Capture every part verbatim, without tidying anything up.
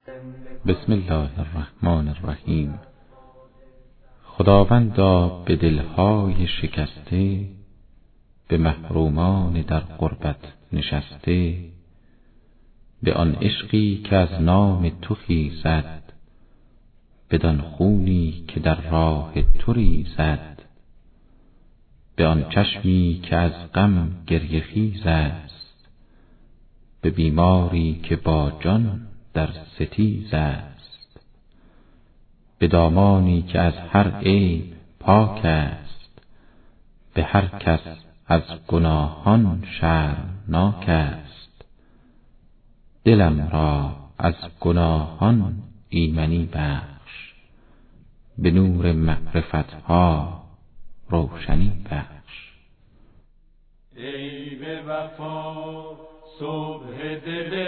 بسم الله الرحمن الرحیم. خداوندا به دلهای شکسته، به محرومان در غربت نشسته، به آن عشقی که از نام تو خیزد، بدان خونی که در راه تو ریزد، به آن چشمی که از غم گریه خیز است، به بیماری که با جان در ستیز است، به دامانی که از هر عیب پاک است، به هر کس از گناهان شرمناک است. دلم را از گناهان ایمنی بخش، به نور معرفتها روشنی بخش. ای به وفا صبح دل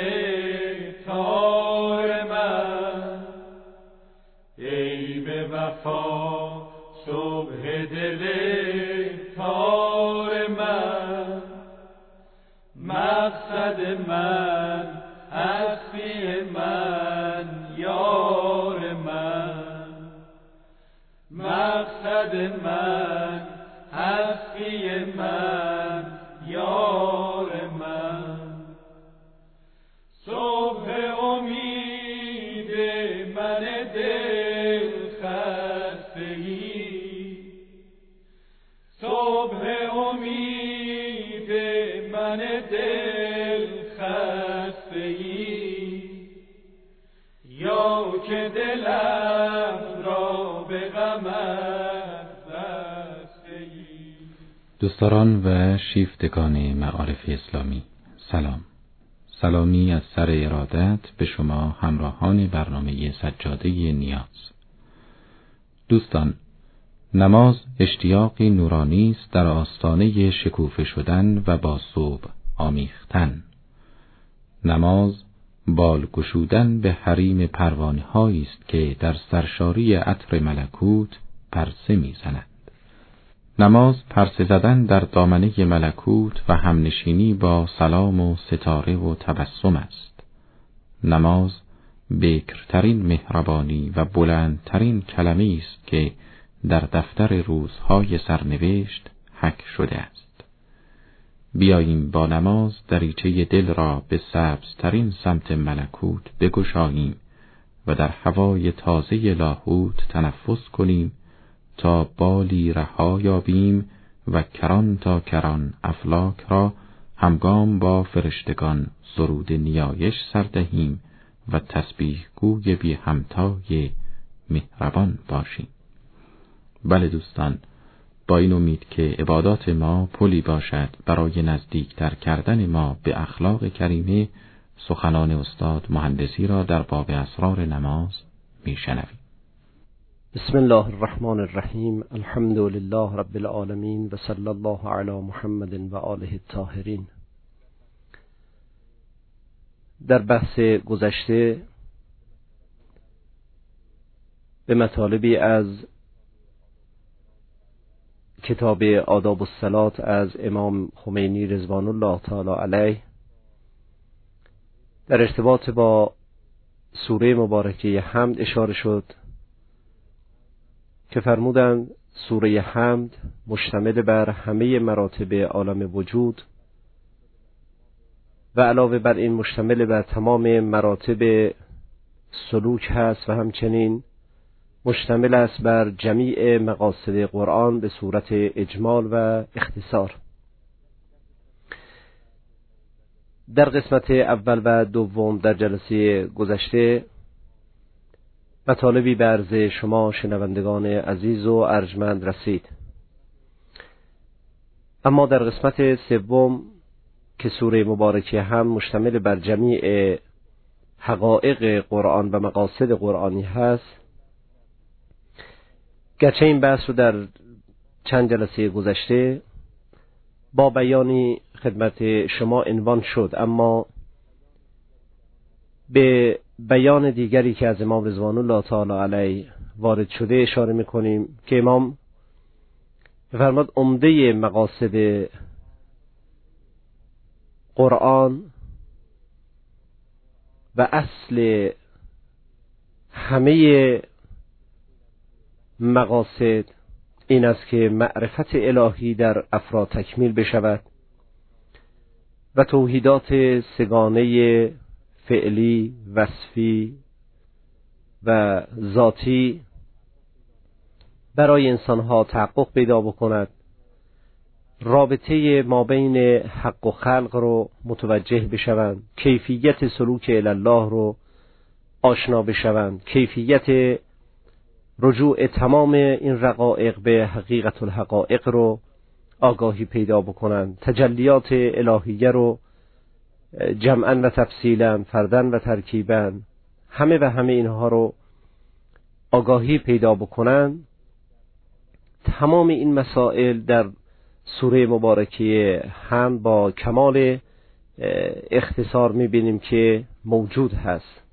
تار من، ای به وفا صبح دل تار من، مقصد من هستی من یار من، مقصد من هستی من یار من. صبح امید من دل خستگی، صبح امید من دل خستگی، یا که دلم را به غمت بستگی. دوستداران و شیفتگان معارف اسلامی، سلام. سلامی از سر ارادت به شما همراهان برنامه سجاده نیاز. دوستان، نماز اشتیاقی نورانی است در آستانه شکوفه شدن و با صبح آمیختن. نماز بال گشودن به حریم پروانه هایی است که در سرشاری عطر ملکوت پرسه میزند. نماز پرسه زدن در دامنه ملکوت و همنشینی با سلام و ستاره و تبسم است. نماز بکرترین مهربانی و بلندترین کلمه است که در دفتر روزهای سرنوشت حک شده است. بیاییم با نماز دریچه دل را به سبزترین سمت ملکوت بگشاییم و در هوای تازه لاهوت تنفس کنیم تا بالی رها یابیم و کران تا کران افلاک را همگام با فرشتگان سرود نیایش سر دهیم و تسبیح گوی بی همتای مهربان باشیم. بله دوستان، با این امید که عبادات ما پلی باشد برای نزدیکتر کردن ما به اخلاق کریمه، سخنان استاد مهندسی را در باب اسرار نماز میشنویم. بسم الله الرحمن الرحیم. الحمد لله رب العالمین و صلی الله علی محمد و آله الطاهرین. در بحث گذشته به مطالبی از کتاب آداب الصلاة از امام خمینی رضوان الله تعالی علیه در ارتباط با سوره مبارکه حمد اشاره شد که فرمودند سوره حمد مشتمل بر همه مراتب عالم وجود و علاوه بر این مشتمل بر تمام مراتب سلوک هست و همچنین مشتمل است بر جمیع مقاصد قرآن به صورت اجمال و اختصار. در قسمت اول و دوم در جلسه گذشته مطالبی به عرض شما شنوندگان عزیز و ارجمند رسید، اما در قسمت سوم که سوره مبارکه هم مشتمل بر جمیع حقایق قرآن و مقاصد قرآنی هست، گرچه این بحث رو در چند جلسه گذشته با بیانی خدمت شما عنوان شد، اما به بیان دیگری که از امام رضوان الله تعالی علیه وارد شده اشاره می‌کنیم که امام فرمود عمده مقاصد قرآن و اصل همه مقاصد این است که معرفت الهی در افراد تکمیل بشود و توحیدات سگانه فعلی، وصفی و ذاتی برای انسانها تحقق پیدا بکند، رابطه ما بین حق و خلق رو متوجه بشوند، کیفیت سلوک الی الله رو آشنا بشوند، کیفیت رجوع تمام این رقایق به حقیقت الحقایق رو آگاهی پیدا بکنند، تجلیات الهیه رو جمعاً و تفصیلاً، فرداً و ترکیباً، همه و همه اینها رو آگاهی پیدا بکنند. تمام این مسائل در سوره مبارکه هم با کمال اختصار می‌بینیم که موجود هست.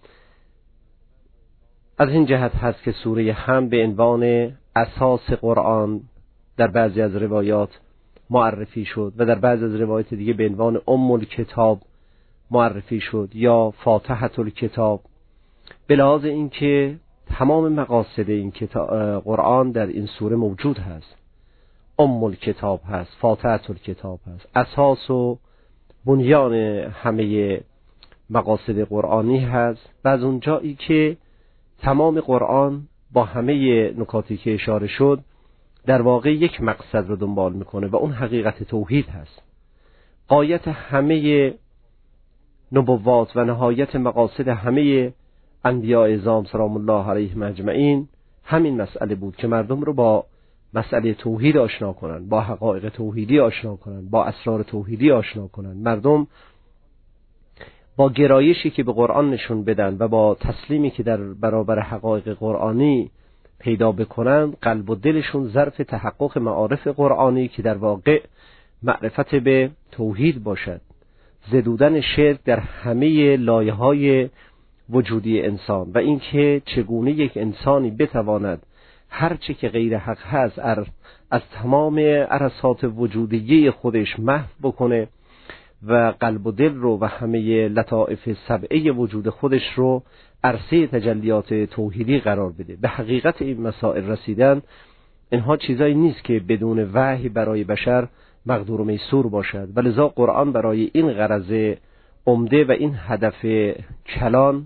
از این جهت هست که سوره هم به عنوان اساس قرآن در بعضی از روایات معرفی شد و در بعضی از روایات دیگه به عنوان ام الکتاب معرفی شد یا فاتحة الکتاب، به لحاظ اینکه تمام مقاصد این کتاب قرآن در این سوره موجود هست. ام الکتاب هست، فاتحة الکتاب هست، اساس و بنیان همه مقاصد قرآنی هست و از اونجایی که تمام قرآن با همه نکاتی که اشاره شد در واقع یک مقصد رو دنبال میکنه و اون حقیقت توحید هست. غایت همه نبوات و نهایت مقاصد همه انبیاء اعظام سلام الله علیهم اجمعین همین مسئله بود که مردم رو با مسئله توحید آشنا کنن، با حقایق توحیدی آشنا کنن، با اسرار توحیدی آشنا کنن. مردم با گرایشی که به قرآن نشون بدن و با تسلیمی که در برابر حقایق قرآنی پیدا بکنن، قلب و دلشون ظرف تحقق معارف قرآنی که در واقع معرفت به توحید باشد، زدودن شرک در همه لایه‌های وجودی انسان و اینکه چگونه یک انسانی بتواند هر چه که غیر حق هست از تمام عرصات وجودیه خودش محو بکنه و قلب و دل رو و همه لطائف سبعه وجود خودش رو عرصه تجلیات توحیدی قرار بده. به حقیقت این مسائل رسیدن اینها چیزایی نیست که بدون وحی برای بشر مقدور و میسور باشد، ولذا قرآن برای این غرض عمده و این هدف کلان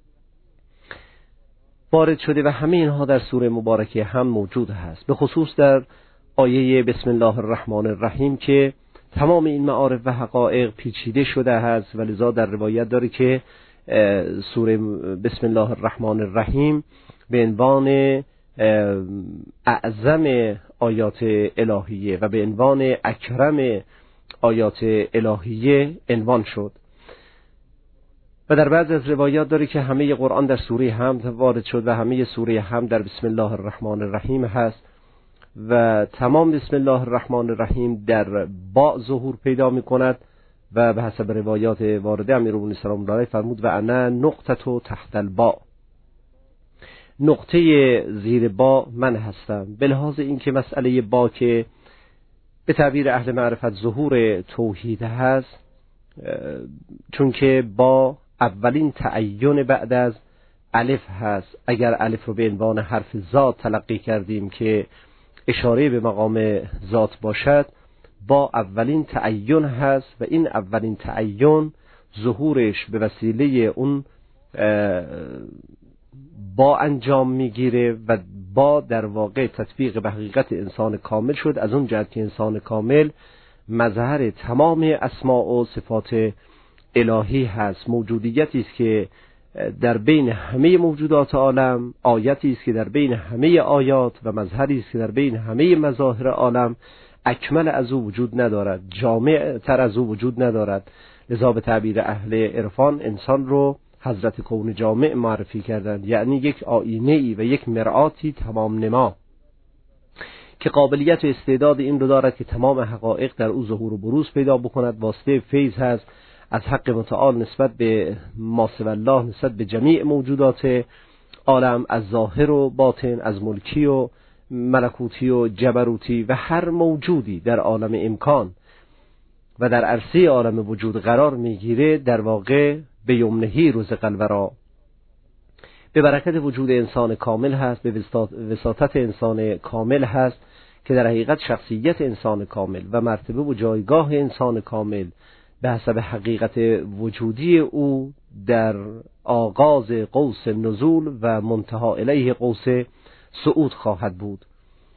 وارد شده و همه اینها در سوره مبارکه هم موجود هست، به خصوص در آیه بسم الله الرحمن الرحیم که تمام این معارف و حقایق پیچیده شده هست، ولذا در روایت داره که سوره بسم الله الرحمن الرحیم به عنوان اعظم آیات الهیه و به عنوان اکرم آیات الهیه عنوان شد و در بعض از روایات داره که همه قرآن در سوره حمد وارد شد و همه سوره حمد در بسم الله الرحمن الرحیم هست و تمام بسم الله الرحمن الرحیم در با ظهور پیدا می کند و به حسب روایات وارده امیرالمومنین سلام الله علیه فرمود و انا نقطه تحت الباء، نقطه زیر با من هستم، به لحاظ اینکه مسئله با که به تعبیر اهل معرفت ظهور توحید هست، چون که با اولین تعین بعد از الف هست. اگر الف رو به عنوان حرف ذات تلقی کردیم که اشاره به مقام ذات باشد، با اولین تعین هست و این اولین تعین ظهورش به وسیله اون با انجام میگیره و با در واقع تطبیق به حقیقت انسان کامل شد، از اون جهت که انسان کامل مظهر تمام اسماء و صفات الهی هست، موجودیتی است که در بین همه موجودات عالم، آیتی است که در بین همه آیات و مظهری است که در بین همه مظاهر عالم، اکمل از او وجود ندارد، جامع تر از او وجود ندارد. لذا به تعبیر اهل عرفان انسان رو حضرت کون جامع معرفی کردند، یعنی یک آینه‌ای و یک مرآتی تمام نما که قابلیت و استعداد این رو دارد که تمام حقایق در او ظهور و بروز پیدا بکند. واسطه فیض هست از حق متعال نسبت به ما سوی الله، نسبت به جمیع موجودات عالم، از ظاهر و باطن، از ملکی و ملکوتی و جبروتی و هر موجودی در عالم امکان و در عرصه عالم وجود قرار میگیره، در واقع به یمنهی رزق الورا، به برکت وجود انسان کامل هست، به وساطت انسان کامل هست که در حقیقت شخصیت انسان کامل و مرتبه و جایگاه انسان کامل به حسب حقیقت وجودی او در آغاز قوس نزول و منتها الیه قوس صعود خواهد بود.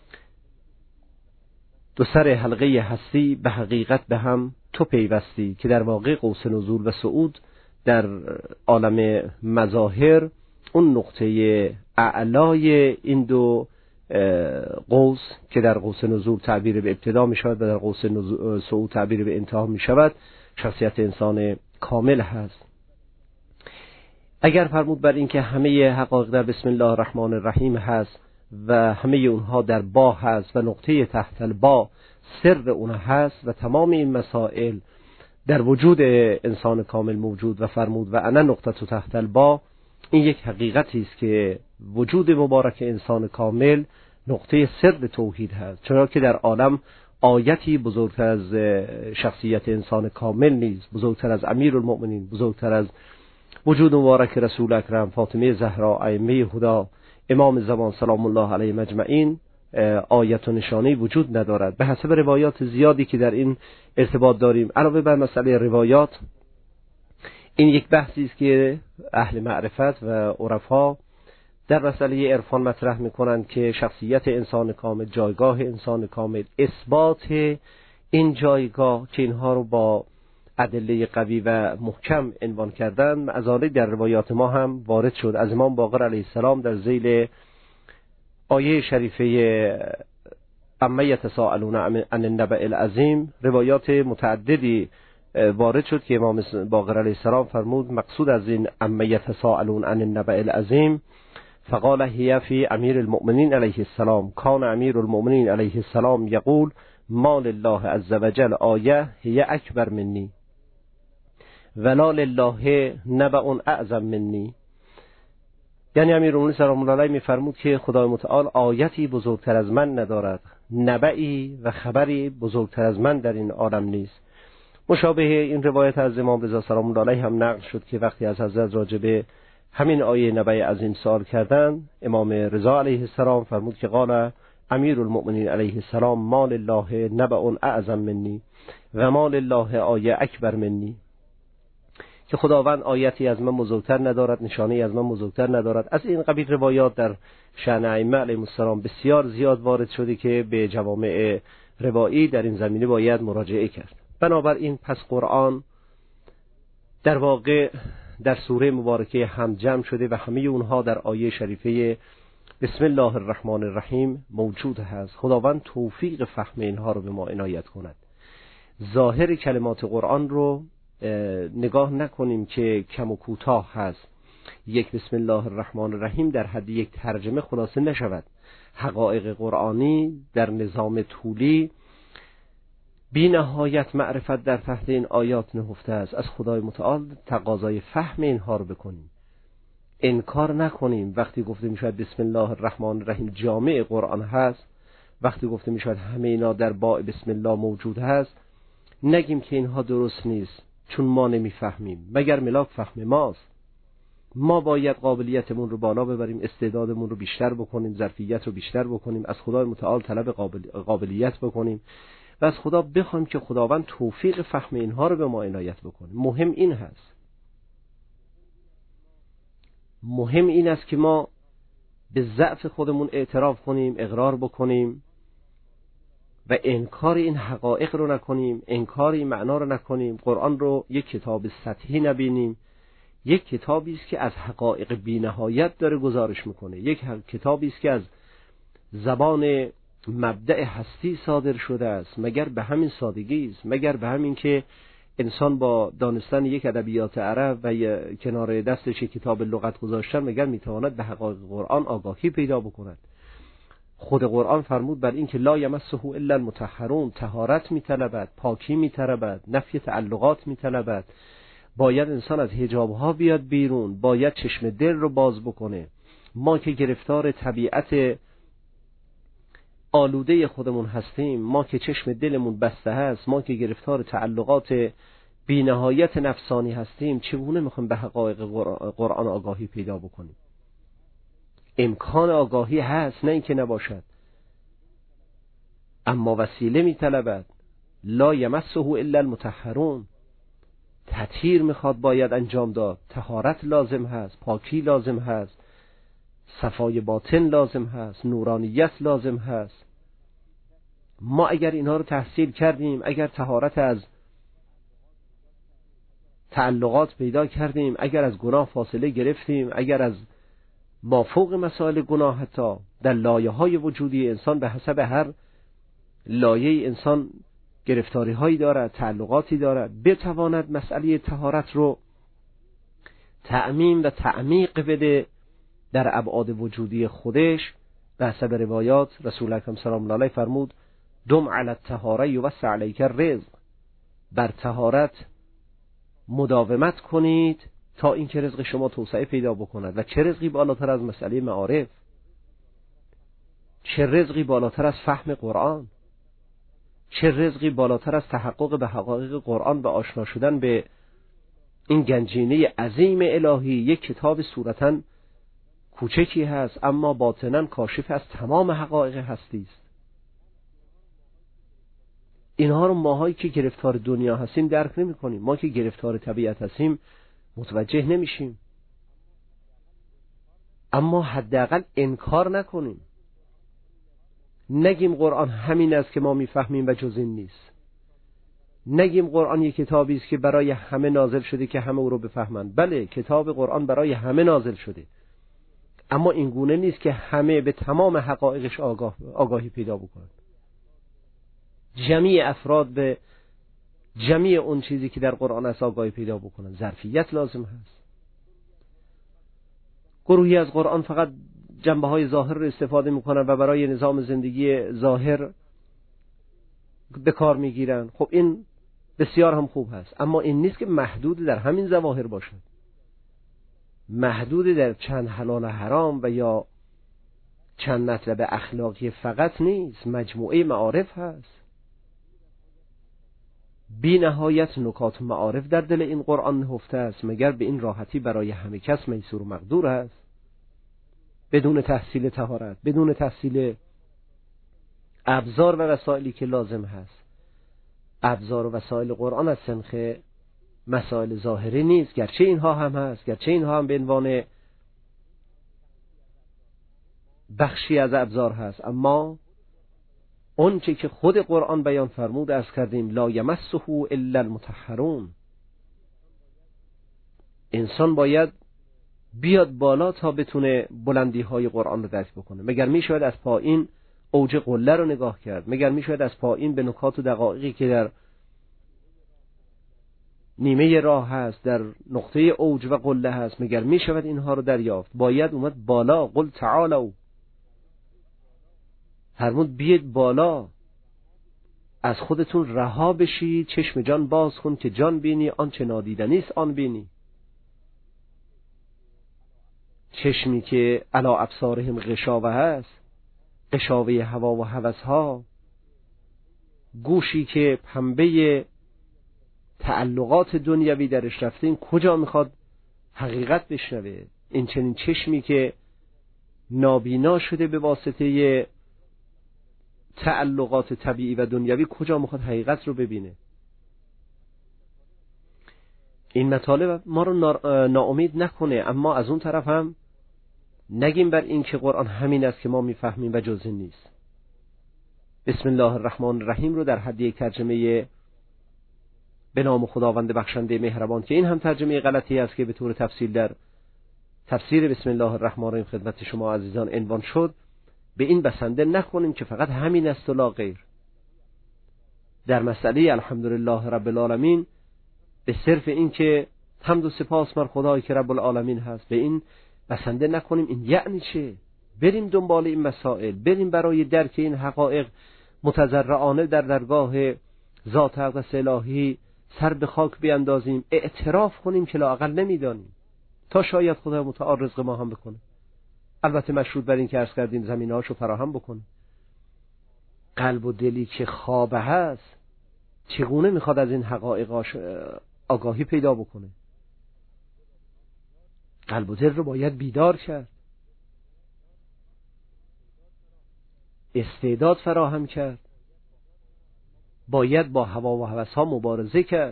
دو سر حلقه هستی به حقیقت به هم تو پیوستی که در واقع قوس نزول و صعود در عالم مظاهر اون نقطه اعلای این دو قوس که در قوس نزول تعبیر به ابتدا می شود و در قوس صعود تعبیر به انتها می شود شخصیت انسان کامل هست. اگر فرمود بر این که همه حقایق در بسم الله الرحمن الرحیم هست و همه اونها در با هست و نقطه تحت البا سر اونها هست و تمام این مسائل در وجود انسان کامل موجود و فرمود و انا نقطه تحت البا، این یک حقیقتی است که وجود مبارک انسان کامل نقطه سر توحید هست، چرا که در عالم آیتی بزرگتر از شخصیت انسان کامل نیست، بزرگتر از امیرالمؤمنین، بزرگتر از وجود مبارک رسول اکرم، فاطمه زهرا، ائمه هدی، امام زمان سلام الله علیه مجمعین آیت و نشانه وجود ندارد. به حسب روایات زیادی که در این ارتباط داریم، علاوه بر مسئله روایات، این یک بحثی است که اهل معرفت و عرفا در مسئله عرفان مطرح میکنند که شخصیت انسان کامل، جایگاه انسان کامل، اثبات این جایگاه که اینها رو با ادله قوی و محکم عنوان کردن، از آن در روایات ما هم وارد شد. از امام باقر علیه السلام در ذیل آیه شریفه اما یتساءلون عن النبأ العظیم روایات متعددی وارد شد که امام باقر علیه السلام فرمود مقصود از این اما یتساءلون عن النبأ العظیم فقال هی فی امیر المؤمنین علیه السلام کان امیر المؤمنین علیه السلام یقول ما لله عز وجل آیه هی اکبر منی ولا لله نبأ اعظم منی. یعنی امیرالمؤمنین سلام الله علیه میفرمود که خدای متعال آیتی بزرگتر از من ندارد، نبئی و خبری بزرگتر از من در این عالم نیست. مشابه این روایت از امام رضا سلام الله علیه هم نقل شد که وقتی از حضرت راجب همین آیه نبأ عظیم سوال کردن، امام رضا علیه السلام فرمود که قال امیرالمؤمنین علیه السلام ما لله نبأ اعظم منی و ما لله آیه اکبر منی، که خداوند آیتی از من بزرگتر ندارد، نشانه از من بزرگتر ندارد. از این قبیل روایات در شأن ائمه علیهم السلام بسیار زیاد وارد شده که به جوامع روایی در این زمینه باید مراجعه کرد. بنابراین پس قرآن در واقع در سوره مبارکه هم جمع شده و همه اونها در آیه شریفه بسم الله الرحمن الرحیم موجود هست. خداوند توفیق فهم اینها رو به ما عنایت کند. ظاهر کلمات قرآن رو نگاه نکنیم که کم و کوتاه هست. یک بسم الله الرحمن الرحیم در حد یک ترجمه خلاصه نشود. حقایق قرآنی در نظام طولی بی نهایت معرفت در تحت این آیات نهفته است. از خدای متعال تقاضای فهم اینها رو بکنیم، انکار نکنیم. وقتی گفته می شود بسم الله الرحمن الرحیم جامع قرآن هست، وقتی گفته می شود همه اینا در باء بسم الله موجود هست، نگیم که اینها درست نیست چون ما نمیفهمیم، مگر ملاک فهم ماست. ما باید قابلیتمون رو بالا ببریم، استعدادمون رو بیشتر بکنیم، ظرفیت رو بیشتر بکنیم، از خدای متعال طلب قابل... قابلیت بکنیم و از خدا بخوایم که خداوند توفیق فهم اینها رو به ما عنایت بکنه. مهم این هست، مهم این است که ما به ضعف خودمون اعتراف کنیم، اقرار بکنیم و انکار این حقایق رو نکنیم، انکار این معنا رو نکنیم. قرآن رو یک کتاب سطحی نبینیم، یک کتابی است که از حقایق بی‌نهایت داره گزارش میکنه، یک کتابی است که از زبان مبدأ هستی صادر شده است. مگر به همین سادگی است؟ مگر به همین که انسان با دانستن یک ادبیات عرب و کنار دستش کتاب لغت گذاشتن مگر میتواند به حقایق قرآن آگاهی پیدا بکند؟ خود قرآن فرمود بر این که لا یمسه الا المطهرون، طهارت میطلبد، پاکی میطلبد، نفی تعلقات میطلبد. باید انسان از حجابها بیاد بیرون، باید چشم دل رو باز بکنه. ما که گرفتار طبیعت آلوده خودمون هستیم، ما که چشم دلمون بسته هست، ما که گرفتار تعلقات بی‌نهایت نفسانی هستیم، چگونه میخوایم به حقایق قرآن آگاهی پیدا بکنیم؟ امکان آگاهی هست، نه اینکه نباشد، اما وسیله میطلبد. لا یمسه الا المطهرون، تطهیر میخواد باید انجام داد، طهارت لازم هست، پاکی لازم هست، صفای باطن لازم هست، نورانیت لازم هست. ما اگر اینها رو تحصیل کردیم، اگر طهارت از تعلقات پیدا کردیم، اگر از گناه فاصله گرفتیم، اگر از مافوق مسائل گناه حتی در لایه های وجودی انسان به حسب هر لایه انسان گرفتاری هایی دارد، تعلقاتی دارد، بتواند مسئله طهارت رو تعمیم و تعمیق بده در ابعاد وجودی خودش. به حسب روایات رسول اکرم سلام الله علیه فرمود دم علی الطهاره یوسع علیک الرزق، بر طهارت مداومت کنید تا اینکه رزق شما توسعه پیدا بکند. و چه رزقی بالاتر از مسئله معارف، چه رزقی بالاتر از فهم قرآن، چه رزقی بالاتر از تحقق به حقایق قرآن و آشنا شدن به این گنجینه عظیم الهی. یک کتاب صورتاً کوچکی هست اما باطناً کاشف از تمام حقایق هستی است. اینها رو ماهایی که گرفتار دنیا هستیم درک نمی کنیم. ما که گرفتار طبیعت هستیم متوجه نمیشیم. اما حداقل انکار نکنیم، نگیم قرآن همین است که ما میفهمیم و جز این نیست. نگیم قرآن یک کتابی است که برای همه نازل شده که همه او رو بفهمند. بله، کتاب قرآن برای همه نازل شده، اما این گونه نیست که همه به تمام حقایقش آگاه آگاهی پیدا بکنند. جمیع افراد به جمیع اون چیزی که در قرآن است آگاهی پیدا بکنند. ظرفیت لازم هست. گروهی از قرآن فقط جنبه های ظاهر رو استفاده میکنن و برای نظام زندگی ظاهر به کار میگیرن. خب این بسیار هم خوب هست، اما این نیست که محدود در همین ظواهر باشد، محدود در چند حلال و حرام و یا چند مطلب اخلاقی فقط نیست، مجموعه معارف هست. بی نهایت نکات و معارف در دل این قرآن نهفته است، مگر به این راحتی برای همه کس میسور و مقدور است؟ بدون تحصیل طهارت، بدون تحصیل ابزار و وسایلی که لازم هست. ابزار و وسایل قرآن از سنخ مسائل ظاهری نیست، گرچه اینها هم هست، گرچه اینها هم به عنوان بخشی از ابزار هست، اما اون چه که خود قرآن بیان فرمود از کردیم لا یمسه الا المطهرون. انسان باید بیاد بالا تا بتونه بلندی های قرآن رو درک بکنه. مگر می شود از پایین اوج قله رو نگاه کرد؟ مگر می شود از پایین به نکات و دقایقی که در نیمه راه هست، در نقطه اوج و قله هست، مگر می شود اینها رو دریافت؟ باید اومد بالا. قل تعالوا، فرمود بیاد بالا، از خودتون رها بشید، چشم جان باز کن که جان بینی، آنچه نادیدنی است آن بینی. چشمی که علی ابصارهم غشاوه هست، غشاوه هوا و هوس ها، گوشی که پنبه تعلقات دنیوی درش رفته، این کجا میخواد حقیقت بشنوه؟ این چنین چشمی که نابینا شده به واسطه تعلقات طبیعی و دنیوی، کجا میخواد حقیقت رو ببینه؟ این مطالب ما رو ناامید نکنه، اما از اون طرف هم نگیم بر این که قرآن همین است که ما میفهمیم و جز این نیست. بسم الله الرحمن الرحیم رو در حد یک ترجمه به نام خداوند بخشنده مهربان، که این هم ترجمه غلطی است که به طور تفصیل در تفسیر بسم الله الرحمن الرحیم خدمت شما عزیزان عنوان شد، به این بسنده نکنیم که فقط همین است و لا غیر. در مسئله الحمدلله رب العالمین به صرف این که حمد و سپاس بر خدایی که رب العالمین هست، به این بسنده نکنیم. این یعنی چه؟ بریم دنبال این مسائل، بریم برای درک این حقایق متضرعانه در درگاه ذات اقدس الهی سر به خاک بیاندازیم، اعتراف کنیم که لااقل نمیدانیم، تا شاید خدا متعال رزق ما هم بکنه. البته مشروط بر این که عرض کردیم زمینه‌هاشو فراهم بکنه. قلب و دلی که خوابه هست چگونه میخواد از این حقایق آگاهی پیدا بکنه؟ قلب و دل رو باید بیدار کرد. استعداد فراهم کرد، باید با هوا و هوس‌ها مبارزه کرد.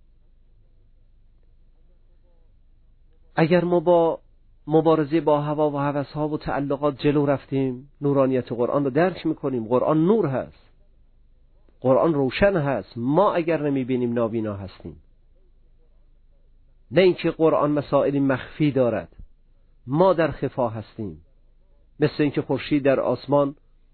اگر ما با مبارزه با هوا و هوس‌ها و تعلقات جلو رفتیم، نورانیت قرآن رو درک می‌کنیم. قرآن نور هست، قرآن روشن هست. ما اگر نمی‌بینیم نابینا هستیم. نه اینکه قرآن مسائلی مخفی دارد، ما در خفا هستیم. مثل اینکه خورشید در آسمان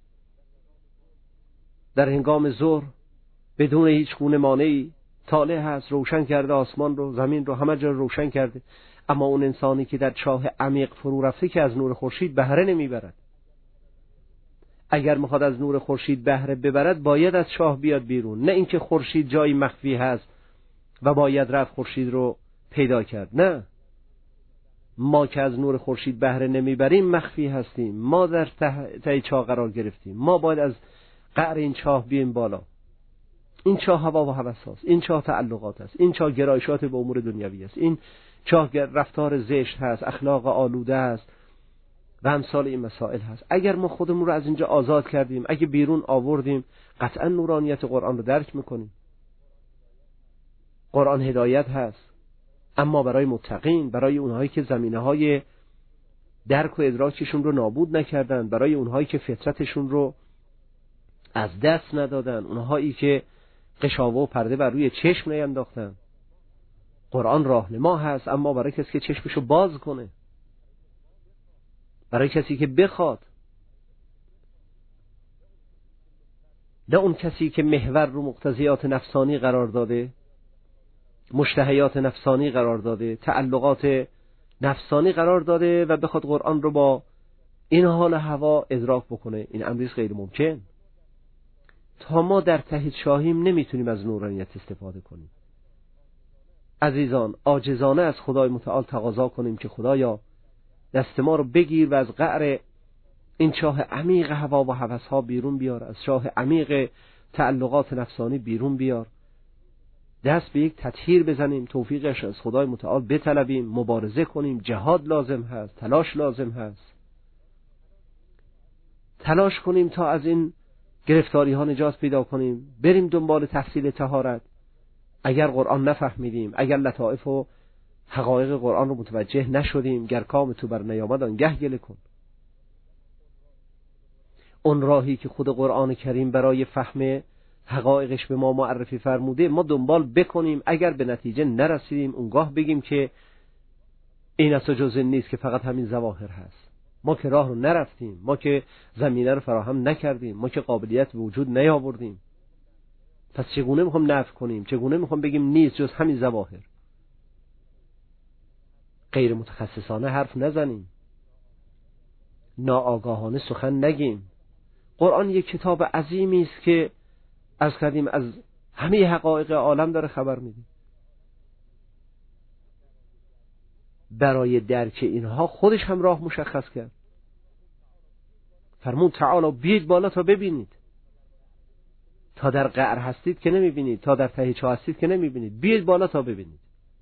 در هنگام ظهر بدون هیچ گونه مانعی طالع هست، روشن کرده آسمان رو، زمین رو، همه جا رو روشن کرده. اما اون انسانی که در چاه عمیق فرو رفته که از نور خورشید بهره نمیبرد. اگر میخواد از نور خورشید بهره ببرد باید از چاه بیاد بیرون، نه اینکه خورشید جایی مخفی هست و باید رفت خورشید رو پیدا کرد. نه، ما که از نور خورشید بهره نمیبریم مخفی هستیم. ما در ته, ته چاه قرار گرفتیم. ما باید از قعر این چاه بیایم بالا. این چاه هوا و هوس هست، این چاه تعلقات است، این چاه گرایشات به امور دنیوی است، این چاه رفتار زشت هست، اخلاق آلوده است و امثال این مسائل هست. اگر ما خودمون رو از اینجا آزاد کردیم، اگه بیرون آوردیم، قطعا نورانیت قرآن رو درک میکنیم. قرآن هدایت هست، اما برای متقین، برای اونهایی که زمینه‌های درک و ادراکشون رو نابود نکردن، برای اونهایی که فطرتشون رو از دست ندادن، اونهایی که قشاوه و پرده بر روی چشم نینداختن. قرآن راهنما هست، اما برای کسی که چشمشو باز کنه، برای کسی که بخواد، نه اون کسی که محور رو مقتضیات نفسانی قرار داده، مشتهیات نفسانی قرار داده، تعلقات نفسانی قرار داده و بخواد قرآن رو با این حال هوا ادراک بکنه. این امری غیر ممکن. تا ما در ته چاهیم نمیتونیم از نورانیت استفاده کنیم. عزیزان، عاجزانه از خدای متعال تقاضا کنیم که خدایا دست ما رو بگیر و از قعر این چاه عمیق هوا و هوس‌ها بیرون بیار، از چاه عمیق تعلقات نفسانی بیرون بیار. دست به یک تطهیر بزنیم، توفیقش از خدای متعال بطلبیم، مبارزه کنیم. جهاد لازم هست، تلاش لازم هست. تلاش کنیم تا از این گرفتاری ها نجات پیدا کنیم. بریم دنبال تحصیل طهارت. اگر قرآن نفهمیدیم، اگر لطائف و حقایق قرآن رو متوجه نشدیم، گر کام تو بر نیامد آنگه گله کن. اون راهی که خود قرآن کریم برای فهم حقایقش به ما معرفی فرموده ما دنبال بکنیم. اگر به نتیجه نرسیدیم اونگاه بگیم که این اصلا جز نیست، که فقط همین ظواهر هست. ما که راه رو نرفتیم، ما که زمینه رو فراهم نکردیم، ما که قابلیت به وجود نیاوردیم. پس چگونه میخوام نفی کنیم؟ چگونه میخوام بگیم نیست جز همین ظواهر؟ غیر متخصصانه حرف نزنیم، ناآگاهانه سخن نگیم. قرآن یک کتاب عظیمی است که از کردیم از همه حقایق عالم داره خبر میده. برای درک اینها خودش هم راه مشخص کرد. فرمود تعالی بیاید بالا تا ببینید. تا در قعر هستید که نمیبینید، تا در ته چاه هستید که نمیبینید. بیاید بالا تا ببینید.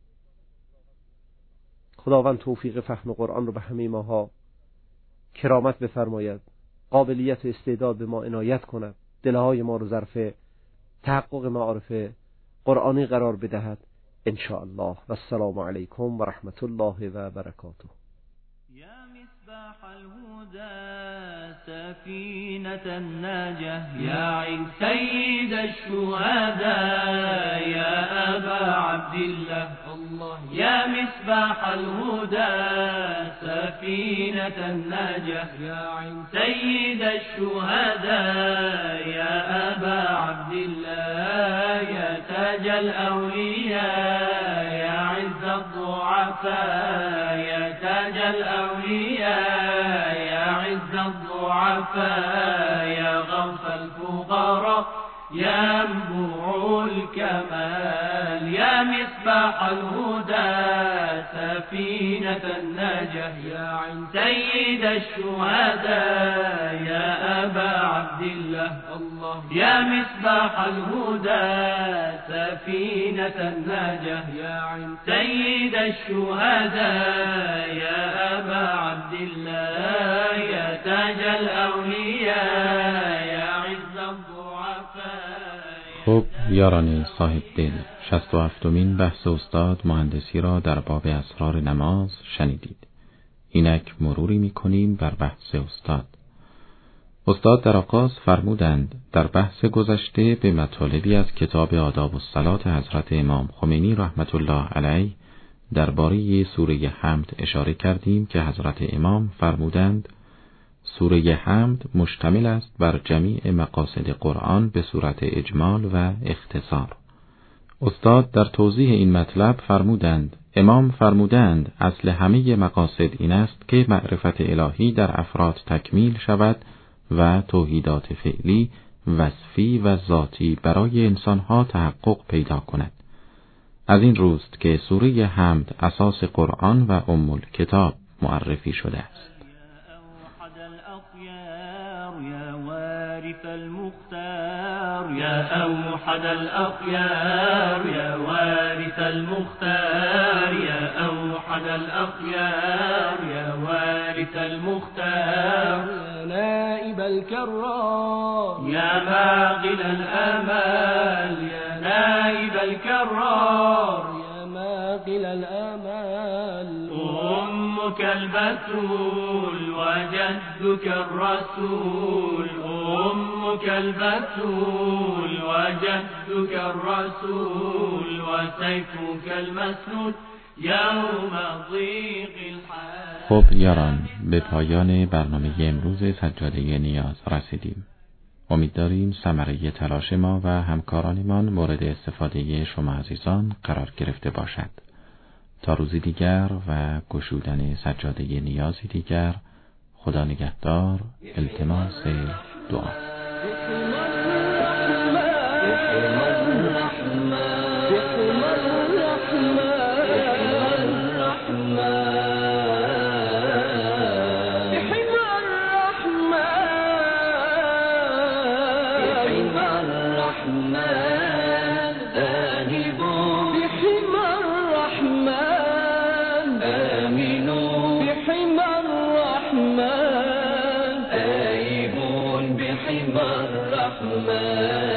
خداوند توفیق فهم قرآن رو به همه ماها کرامت بفرماید، قابلیت و استعداد به ما عنایت کند، دلهای ما رو ظرف تحقق معارف قرآنی قرار بدهد ان شاء الله. و السلام علیکم و رحمت الله و برکاته. یا مصباح الهدى سفینة النجاة یا عین سید الشهداء یا ابا عبدالله یا مصباح الهدى سفینة النجاة یا عین سید الشهداء یا ابا عبدالله یا تاج الاولیاء یا عز الضعفاء یا تاج الاولیاء یا عز الضعفاء یا غوث الفقراء یا منبوع الكمال یا مصباح الهدى سفینة النجاة یا عین سید الشهداء یا ابا عبدالله یا مصباح الهدى سفینة النجاة یا عین سید الشهداء یا ابا عبدالله یا تاج الاولیاء یاران صاحب دل، شصت و هفتمین بحث استاد مهندسی را در باب اسرار نماز شنیدید. اینک مروری می‌کنیم بر بحث استاد. استاد در آغاز فرمودند در بحث گذشته به مطالبی از کتاب آداب الصلات حضرت امام خمینی رحمت الله علیه درباره سوره حمد اشاره کردیم که حضرت امام فرمودند سوره حمد مشتمل است بر جمیع مقاصد قرآن به صورت اجمال و اختصار. استاد در توضیح این مطلب فرمودند امام فرمودند اصل همه مقاصد این است که معرفت الهی در افراد تکمیل شود و توحیدات فعلی، وصفی و ذاتی برای انسانها تحقق پیدا کند. از این روست که سوره حمد اساس قرآن و ام الکتاب معرفی شده است. المختار يا أوحد الأخيار يا وارث المختار يا أوحد الأخيار يا وارث المختار يا نائب الكرار يا باغل الآمال يا نائب الكرار يا ماغل الآمال أمك البتول وجدك الرسول أمك البتول وجدك الرسول وسيفك المسنود یوم ضیق الحال. خب یاران، به پایان برنامه امروز سجاده نیاز رسیدیم. امید داریم ثمره تلاش ما و همکارانمان مورد استفاده شما عزیزان قرار گرفته باشد. تا روزی دیگر و گشودن سجاده نیازی دیگر، خدا نگهدار. التماس دعا. الرحمن